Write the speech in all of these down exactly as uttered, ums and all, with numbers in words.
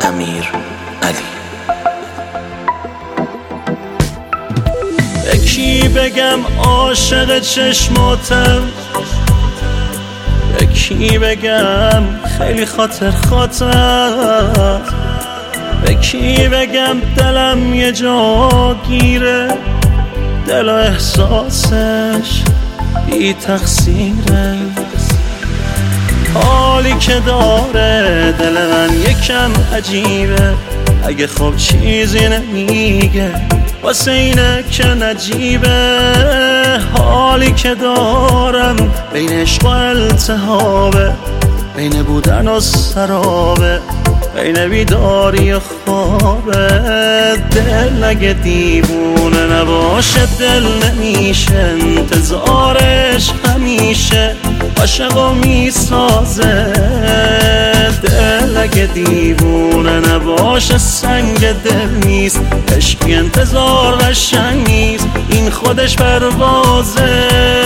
امیر علی. به کی بگم عاشق چشماتم، به کی بگم خیلی خاطر خاطر، به کی بگم دلم یه جا گیره، دل و احساسش بی تقصیره. حالی که داره دل من یکم عجیبه، اگه خب چیزی نمیگه واسه اینه که نجیبه. حالی که دارم بین عشق و التهابه، بین بودن و سرابه، بین بیداری و خوابه. دل اگه دیوونه نباشه دل نمیشه، انتظارش همیشه عاشقو میسازه. دل اگه دیوونه نباشه سنگ دل نیست، عشقی انتظار قشنگ نیست، این خودش پروازه.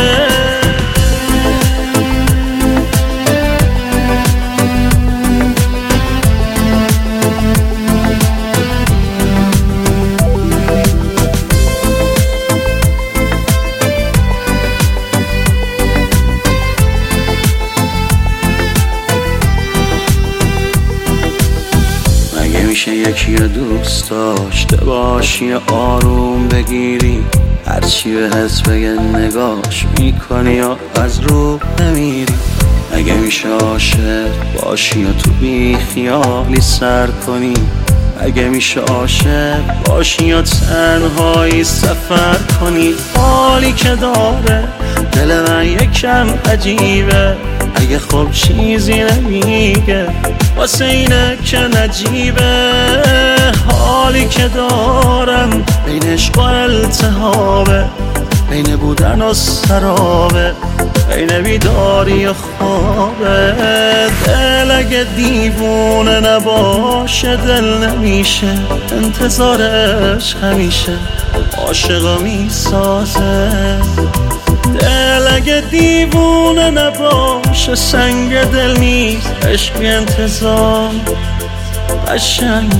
میشه یکی رو دوست داشته باشی، آروم بگیری، هرچی به حس بگه نگاش میکنی یا از رو نمیری. اگه میشه عاشق باشی یا تو بی خیالی سر کنی، اگه میشه عاشق باشی یا تنهایی سفر کنی. حالی که داره دل من یکم عجیبه، اگه خب چیزی نمیگه واسه اینه که نجیبه. حالی که دارم بین عشق و التهابه، بین بودن و سرابه، بین بیداری و خوابه. دل اگه دیوونه نباشه دل نمیشه، انتظارش همیشه عاشقو میسازه. دل اگه دیوونه نباشه سنگ دل نیست، عشقی انتظار قشنگ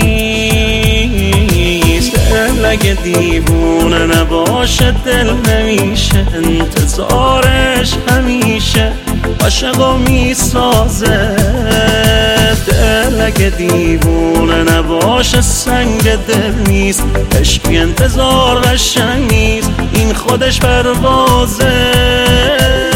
نیست. دل اگه دیوونه نباشه دل نمیشه، انتظارش همیشه عاشقو میسازه. دل اگه دیوونه نباشه سنگ دل نیست، عشقی انتظار قشنگ نیست، این خودش پروازه.